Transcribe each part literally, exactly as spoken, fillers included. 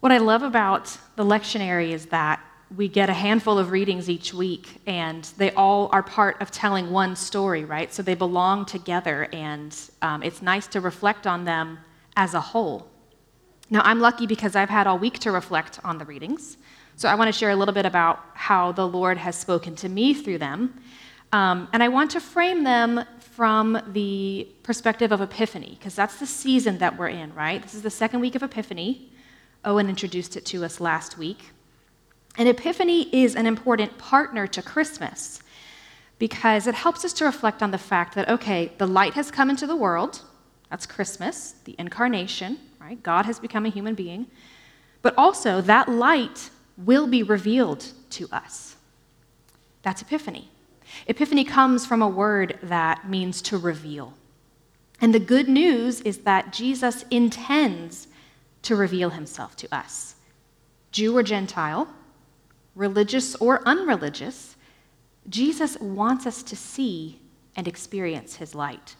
What I love about the lectionary is that we get a handful of readings each week, and they all are part of telling one story, right? So they belong together, and um, it's nice to reflect on them as a whole. Now, I'm lucky because I've had all week to reflect on the readings, so I want to share a little bit about how the Lord has spoken to me through them, um, and I want to frame them from the perspective of Epiphany, because that's the season that we're in, right? This is the second week of Epiphany. Owen introduced it to us last week. And Epiphany is an important partner to Christmas because it helps us to reflect on the fact that, okay, the light has come into the world. That's Christmas, the incarnation, right? God has become a human being. But also, that light will be revealed to us. That's Epiphany. Epiphany comes from a word that means to reveal. And the good news is that Jesus intends to reveal himself to us, Jew or Gentile, religious or unreligious. Jesus wants us to see and experience his light.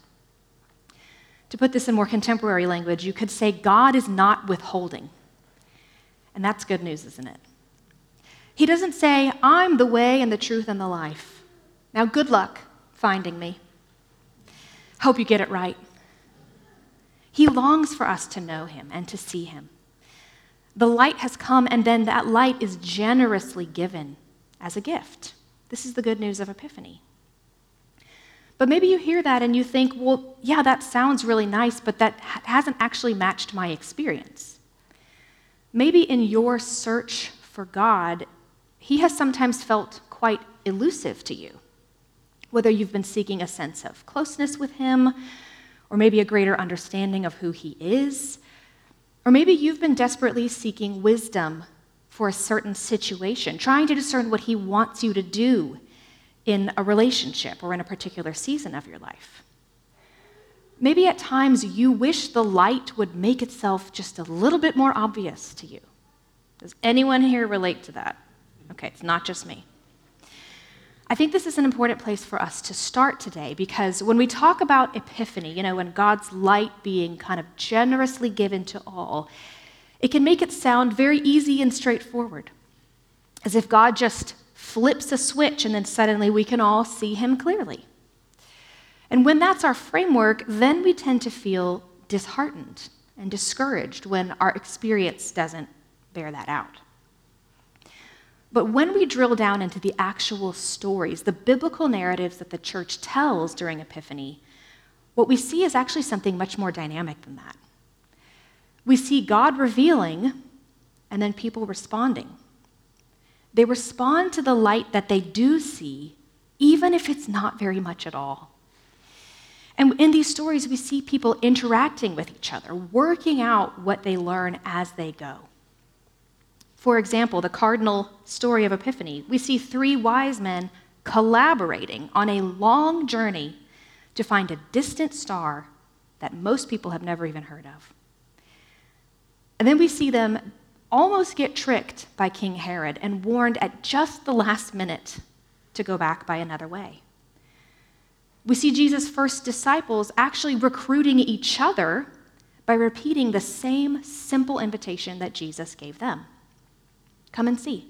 To put this in more contemporary language, you could say God is not withholding. And that's good news, isn't it? He doesn't say, I'm the way and the truth and the life. Now, good luck finding me. Hope you get it right. He longs for us to know him and to see him. The light has come, and then that light is generously given as a gift. This is the good news of Epiphany. But maybe you hear that and you think, well, yeah, that sounds really nice, but that hasn't actually matched my experience. Maybe in your search for God, he has sometimes felt quite elusive to you, whether you've been seeking a sense of closeness with him, or maybe a greater understanding of who he is. Or maybe you've been desperately seeking wisdom for a certain situation, trying to discern what he wants you to do in a relationship or in a particular season of your life. Maybe at times you wish the light would make itself just a little bit more obvious to you. Does anyone here relate to that? Okay, it's not just me. I think this is an important place for us to start today, because when we talk about Epiphany, you know, when God's light being kind of generously given to all, it can make it sound very easy and straightforward, as if God just flips a switch and then suddenly we can all see him clearly. And when that's our framework, then we tend to feel disheartened and discouraged when our experience doesn't bear that out. But when we drill down into the actual stories, the biblical narratives that the church tells during Epiphany, what we see is actually something much more dynamic than that. We see God revealing and then people responding. They respond to the light that they do see, even if it's not very much at all. And in these stories, we see people interacting with each other, working out what they learn as they go. For example, the cardinal story of Epiphany, we see three wise men collaborating on a long journey to find a distant star that most people have never even heard of. And then we see them almost get tricked by King Herod and warned at just the last minute to go back by another way. We see Jesus' first disciples actually recruiting each other by repeating the same simple invitation that Jesus gave them. Come and see.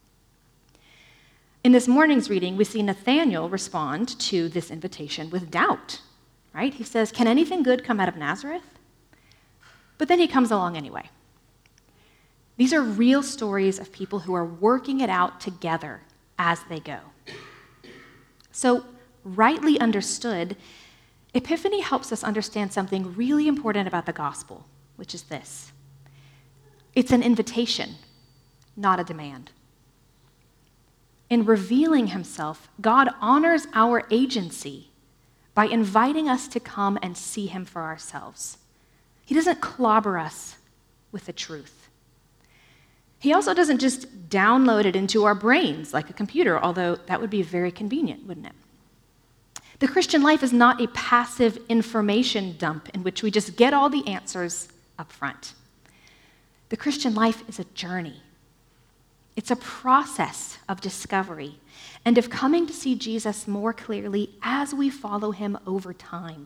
In this morning's reading, we see Nathanael respond to this invitation with doubt, right? He says, can anything good come out of Nazareth? But then he comes along anyway. These are real stories of people who are working it out together as they go. So, rightly understood, Epiphany helps us understand something really important about the gospel, which is this. It's an invitation, not a demand. In revealing himself, God honors our agency by inviting us to come and see him for ourselves. He doesn't clobber us with the truth. He also doesn't just download it into our brains like a computer, although that would be very convenient, wouldn't it? The Christian life is not a passive information dump in which we just get all the answers up front. The Christian life is a journey. It's a process of discovery and of coming to see Jesus more clearly as we follow him over time.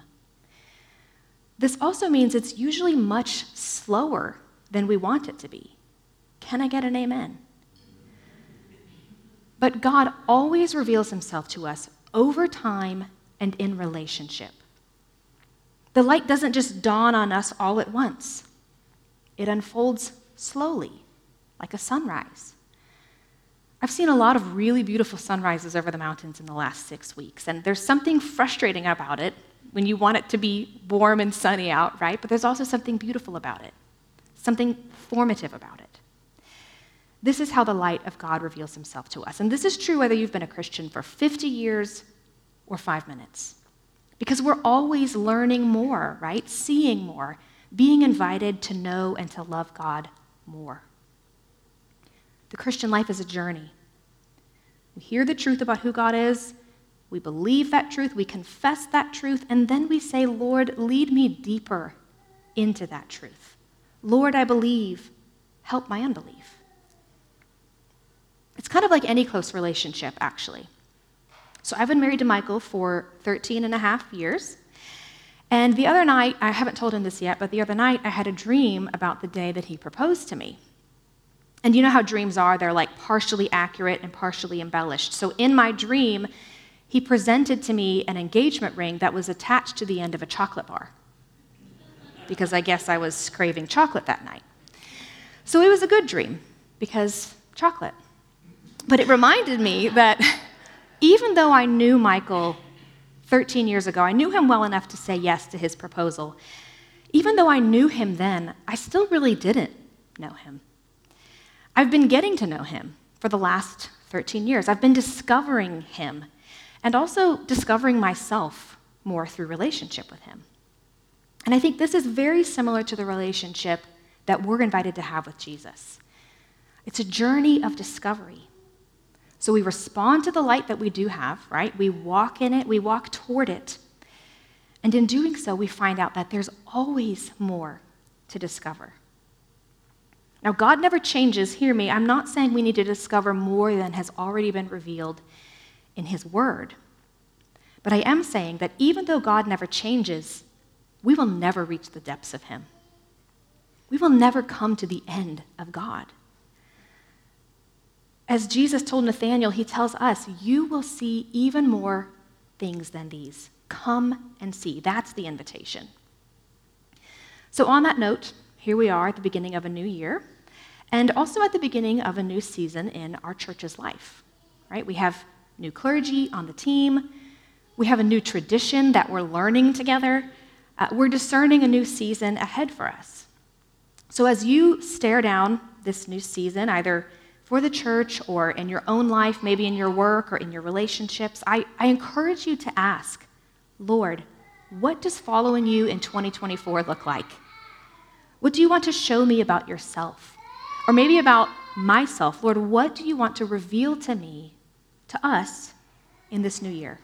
This also means it's usually much slower than we want it to be. Can I get an amen? But God always reveals himself to us over time and in relationship. The light doesn't just dawn on us all at once. It unfolds slowly, like a sunrise. I've seen a lot of really beautiful sunrises over the mountains in the last six weeks, and there's something frustrating about it when you want it to be warm and sunny out, right? But there's also something beautiful about it, something formative about it. This is how the light of God reveals himself to us. And this is true whether you've been a Christian for fifty years or five minutes. Because we're always learning more, right? Seeing more, being invited to know and to love God more. The Christian life is a journey. We hear the truth about who God is, we believe that truth, we confess that truth, and then we say, Lord, lead me deeper into that truth. Lord, I believe, help my unbelief. It's kind of like any close relationship, actually. So I've been married to Michael for thirteen and a half years. And the other night, I haven't told him this yet, but the other night I had a dream about the day that he proposed to me. And you know how dreams are, they're like partially accurate and partially embellished. So in my dream, he presented to me an engagement ring that was attached to the end of a chocolate bar. Because I guess I was craving chocolate that night. So it was a good dream, because chocolate. But it reminded me that even though I knew Michael thirteen years ago, I knew him well enough to say yes to his proposal. Even though I knew him then, I still really didn't know him. I've been getting to know him for the last thirteen years. I've been discovering him and also discovering myself more through relationship with him. And I think this is very similar to the relationship that we're invited to have with Jesus. It's a journey of discovery. So we respond to the light that we do have, right? We walk in it, we walk toward it. And in doing so, we find out that there's always more to discover. Now, God never changes. Hear me. I'm not saying we need to discover more than has already been revealed in his word. But I am saying that even though God never changes, we will never reach the depths of him. We will never come to the end of God. As Jesus told Nathanael, he tells us, you will see even more things than these. Come and see. That's the invitation. So on that note, here we are at the beginning of a new year, and also at the beginning of a new season in our church's life, right? We have new clergy on the team. We have a new tradition that we're learning together. Uh, we're discerning a new season ahead for us. So as you stare down this new season, either for the church or in your own life, maybe in your work or in your relationships, I, I encourage you to ask, Lord, what does following you in twenty twenty-four look like? What do you want to show me about yourself? Or maybe about myself. Lord, what do you want to reveal to me, to us, in this new year?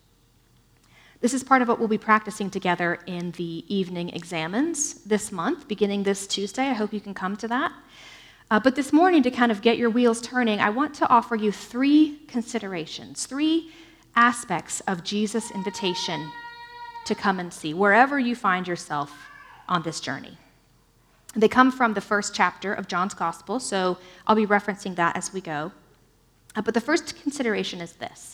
This is part of what we'll be practicing together in the evening examens this month, beginning this Tuesday. I hope you can come to that. Uh, but this morning, to kind of get your wheels turning, I want to offer you three considerations, three aspects of Jesus' invitation to come and see, wherever you find yourself on this journey. They come from the first chapter of John's Gospel, so I'll be referencing that as we go. Uh, but the first consideration is this.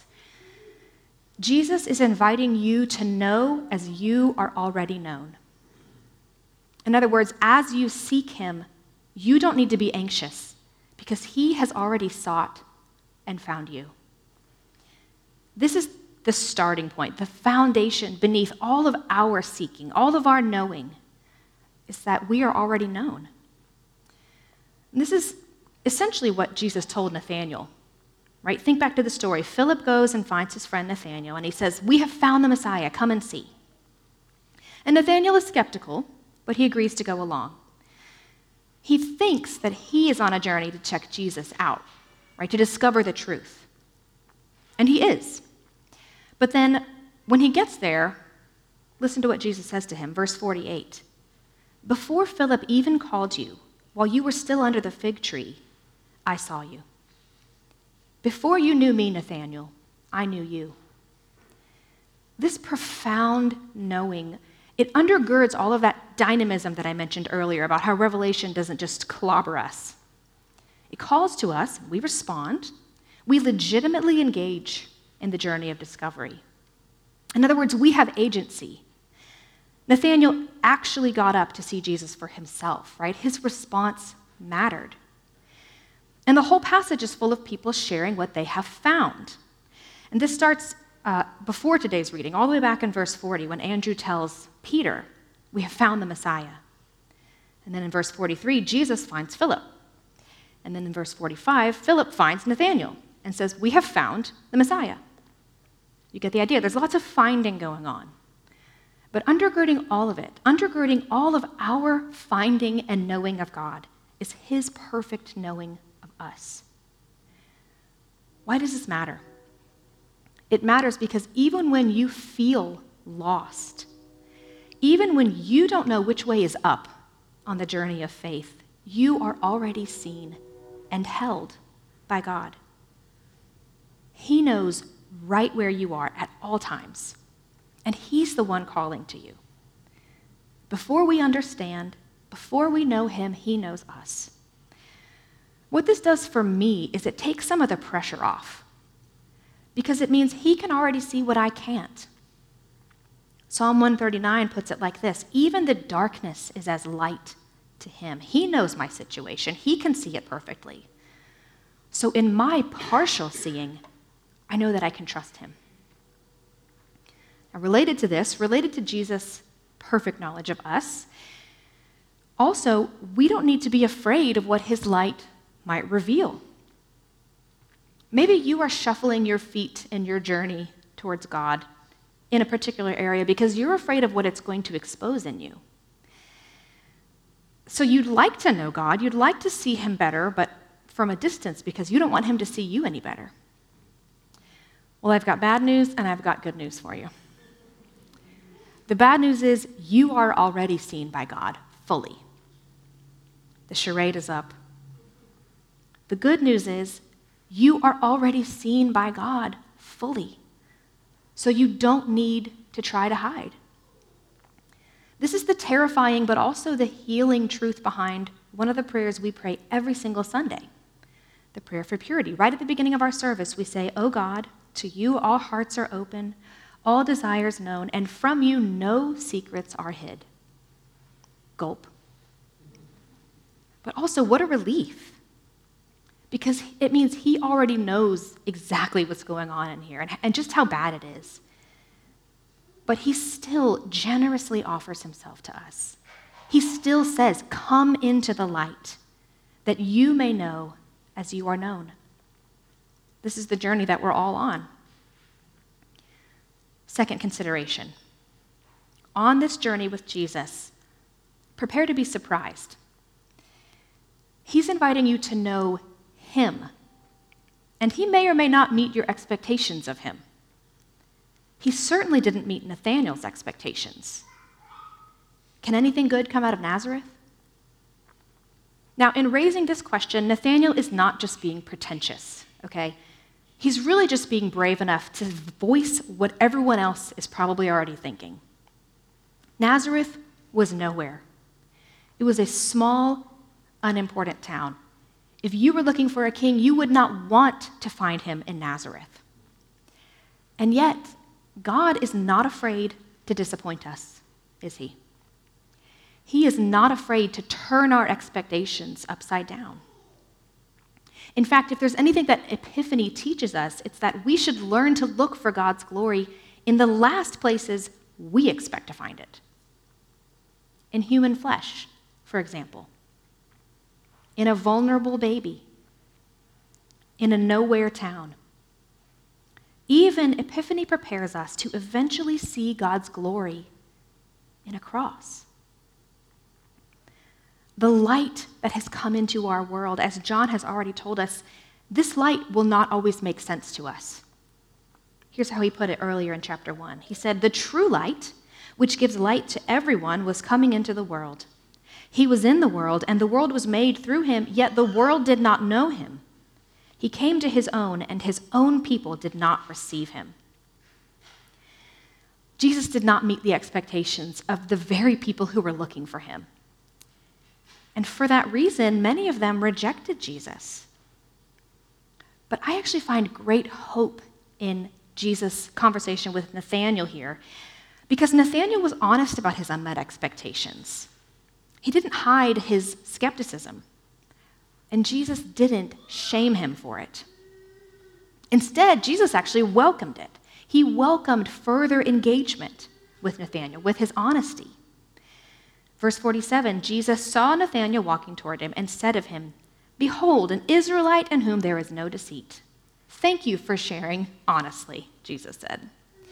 Jesus is inviting you to know as you are already known. In other words, as you seek him, you don't need to be anxious because he has already sought and found you. This is the starting point, the foundation beneath all of our seeking, all of our knowing, is that we are already known. And this is essentially what Jesus told Nathanael, right? Think back to the story. Philip goes and finds his friend Nathanael, and he says, we have found the Messiah, come and see. And Nathanael is skeptical, but he agrees to go along. He thinks that he is on a journey to check Jesus out, right, to discover the truth. And he is. But then when he gets there, listen to what Jesus says to him, verse forty-eight. Before Philip even called you, while you were still under the fig tree, I saw you. Before you knew me, Nathanael, I knew you. This profound knowing, it undergirds all of that dynamism that I mentioned earlier about how Revelation doesn't just clobber us. It calls to us, we respond, we legitimately engage in the journey of discovery. In other words, we have agency. Nathanael actually got up to see Jesus for himself, right? His response mattered. And the whole passage is full of people sharing what they have found. And this starts uh, before today's reading, all the way back in verse forty, when Andrew tells Peter, "We have found the Messiah." And then in verse forty-three, Jesus finds Philip. And then in verse forty-five, Philip finds Nathanael and says, "We have found the Messiah." You get the idea. There's lots of finding going on. But undergirding all of it, undergirding all of our finding and knowing of God, is his perfect knowing of us. Why does this matter? It matters because even when you feel lost, even when you don't know which way is up on the journey of faith, you are already seen and held by God. He knows right where you are at all times, and he's the one calling to you. Before we understand, before we know him, he knows us. What this does for me is it takes some of the pressure off, because it means he can already see what I can't. Psalm one thirty-nine puts it like this: "Even the darkness is as light to him." He knows my situation. He can see it perfectly. So in my partial seeing, I know that I can trust him. Now, related to this, related to Jesus' perfect knowledge of us, also, we don't need to be afraid of what his light might reveal. Maybe you are shuffling your feet in your journey towards God in a particular area because you're afraid of what it's going to expose in you. So you'd like to know God, you'd like to see him better, but from a distance because you don't want him to see you any better. Well, I've got bad news and I've got good news for you. The bad news is you are already seen by God fully. The charade is up. The good news is you are already seen by God fully. So you don't need to try to hide. This is the terrifying but also the healing truth behind one of the prayers we pray every single Sunday, the prayer for purity. Right at the beginning of our service, we say, "O God, to you all hearts are open, all desires known, and from you no secrets are hid." Gulp. But also, what a relief. Because it means he already knows exactly what's going on in here and, and just how bad it is. But he still generously offers himself to us. He still says, "Come into the light, that you may know as you are known." This is the journey that we're all on. Second consideration. On this journey with Jesus, prepare to be surprised. He's inviting you to know him, and he may or may not meet your expectations of him. He certainly didn't meet Nathanael's expectations. Can anything good come out of Nazareth? Now, in raising this question, Nathanael is not just being pretentious, okay? He's really just being brave enough to voice what everyone else is probably already thinking. Nazareth was nowhere. It was a small, unimportant town. If you were looking for a king, you would not want to find him in Nazareth. And yet, God is not afraid to disappoint us, is he? He is not afraid to turn our expectations upside down. In fact, if there's anything that Epiphany teaches us, it's that we should learn to look for God's glory in the last places we expect to find it. In human flesh, for example. In a vulnerable baby. In a nowhere town. Even Epiphany prepares us to eventually see God's glory in a cross. The light that has come into our world, as John has already told us, this light will not always make sense to us. Here's how he put it earlier in chapter one. He said, "The true light, which gives light to everyone, was coming into the world. He was in the world, and the world was made through him, yet the world did not know him. He came to his own, and his own people did not receive him." Jesus did not meet the expectations of the very people who were looking for him. And for that reason, many of them rejected Jesus. But I actually find great hope in Jesus' conversation with Nathanael here, because Nathanael was honest about his unmet expectations. He didn't hide his skepticism, and Jesus didn't shame him for it. Instead, Jesus actually welcomed it. He welcomed further engagement with Nathanael, with his honesty. Verse forty-seven, Jesus saw Nathanael walking toward him and said of him, "Behold, an Israelite in whom there is no deceit." Thank you for sharing honestly, Jesus said.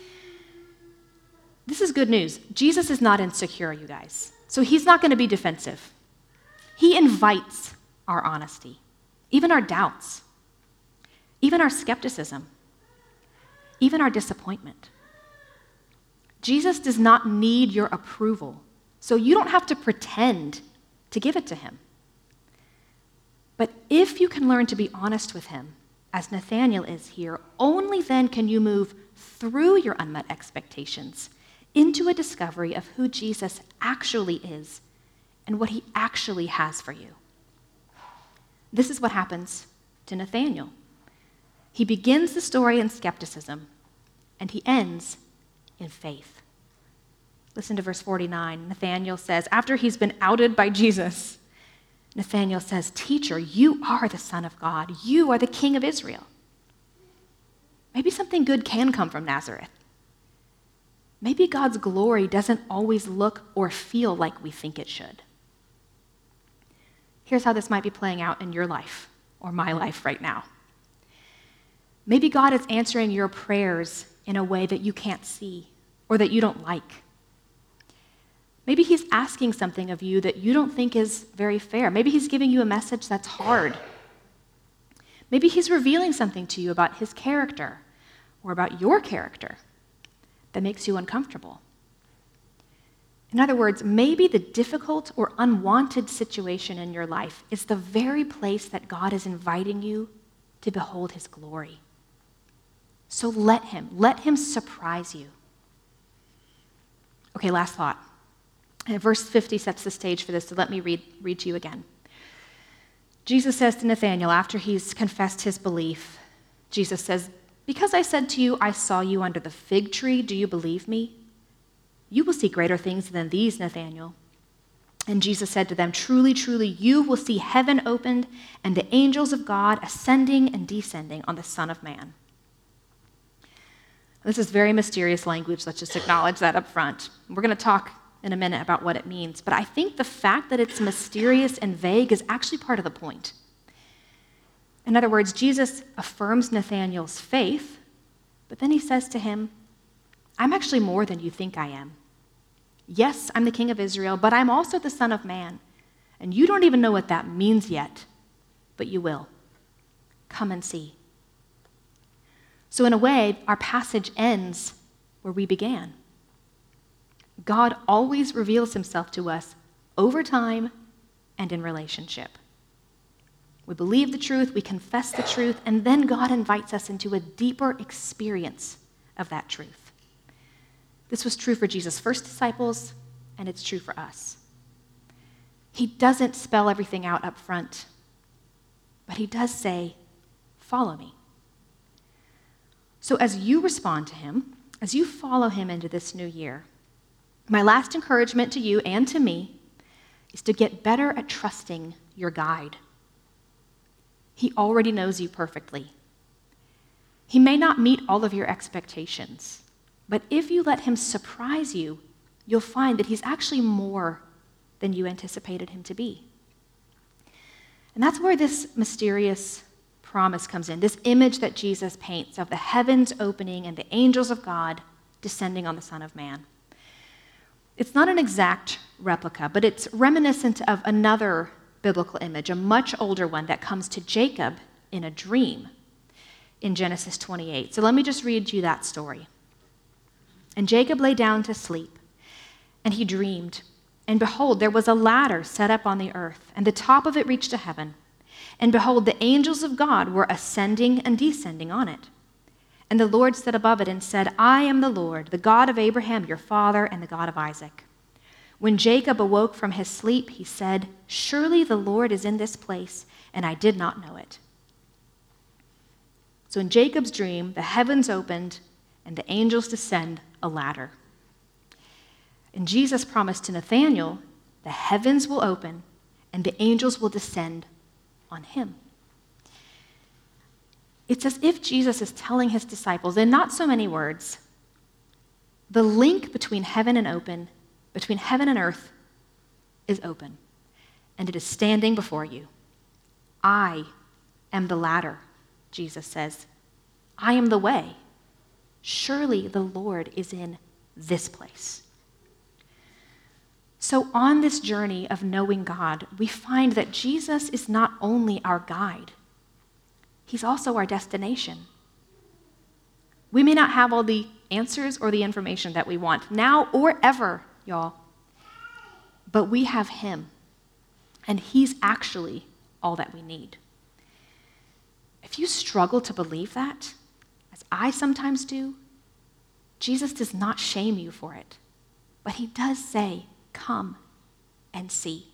This is good news. Jesus is not insecure, you guys. So he's not going to be defensive. He invites our honesty, even our doubts, even our skepticism, even our disappointment. Jesus does not need your approval, so you don't have to pretend to give it to him. But if you can learn to be honest with him, as Nathanael is here, only then can you move through your unmet expectations into a discovery of who Jesus actually is and what he actually has for you. This is what happens to Nathanael. He begins the story in skepticism, and he ends in faith. Listen to verse forty-nine. Nathanael says, after he's been outed by Jesus, Nathanael says, "Teacher, you are the Son of God. You are the King of Israel." Maybe something good can come from Nazareth. Maybe God's glory doesn't always look or feel like we think it should. Here's how this might be playing out in your life or my life right now. Maybe God is answering your prayers in a way that you can't see or that you don't like. Maybe he's asking something of you that you don't think is very fair. Maybe he's giving you a message that's hard. Maybe he's revealing something to you about his character or about your character that makes you uncomfortable. In other words, maybe the difficult or unwanted situation in your life is the very place that God is inviting you to behold his glory. So let him, let him surprise you. Okay, last thought. And verse fifty sets the stage for this, so let me read, read to you again. Jesus says to Nathanael, after he's confessed his belief, Jesus says, "Because I said to you, I saw you under the fig tree, do you believe me? You will see greater things than these, Nathanael." And Jesus said to them, "Truly, truly, you will see heaven opened and the angels of God ascending and descending on the Son of Man." This is very mysterious language. Let's just acknowledge that up front. We're going to talk in a minute about what it means. But I think the fact that it's mysterious and vague is actually part of the point. In other words, Jesus affirms Nathanael's faith, but then he says to him, "I'm actually more than you think I am. Yes, I'm the King of Israel, but I'm also the Son of Man. And you don't even know what that means yet, but you will. Come and see." So in a way, our passage ends where we began. God always reveals himself to us over time and in relationship. We believe the truth, we confess the truth, and then God invites us into a deeper experience of that truth. This was true for Jesus' first disciples, and it's true for us. He doesn't spell everything out up front, but he does say, "Follow me." So as you respond to him, as you follow him into this new year, my last encouragement to you and to me is to get better at trusting your guide. He already knows you perfectly. He may not meet all of your expectations, but if you let him surprise you, you'll find that he's actually more than you anticipated him to be. And that's where this mysterious promise comes in, this image that Jesus paints of the heavens opening and the angels of God descending on the Son of Man. It's not an exact replica, but it's reminiscent of another biblical image, a much older one that comes to Jacob in a dream in Genesis twenty-eight. So let me just read you that story. "And Jacob lay down to sleep, and he dreamed, and behold, there was a ladder set up on the earth, and the top of it reached to heaven. And behold, the angels of God were ascending and descending on it. And the Lord stood above it and said, I am the Lord, the God of Abraham, your father, and the God of Isaac. When Jacob awoke from his sleep, he said, "Surely the Lord is in this place, and I did not know it." So in Jacob's dream, the heavens opened, and the angels descend a ladder. And Jesus promised to Nathanael, the heavens will open, and the angels will descend on him. It's as if Jesus is telling his disciples, in not so many words, the link between heaven and open, between heaven and earth, is open, and it is standing before you. I am the ladder, Jesus says. I am the way. Surely the Lord is in this place. So on this journey of knowing God, we find that Jesus is not only our guide, he's also our destination. We may not have all the answers or the information that we want now or ever, y'all, but we have him, and he's actually all that we need. If you struggle to believe that, as I sometimes do, Jesus does not shame you for it, but he does say, "Come and see."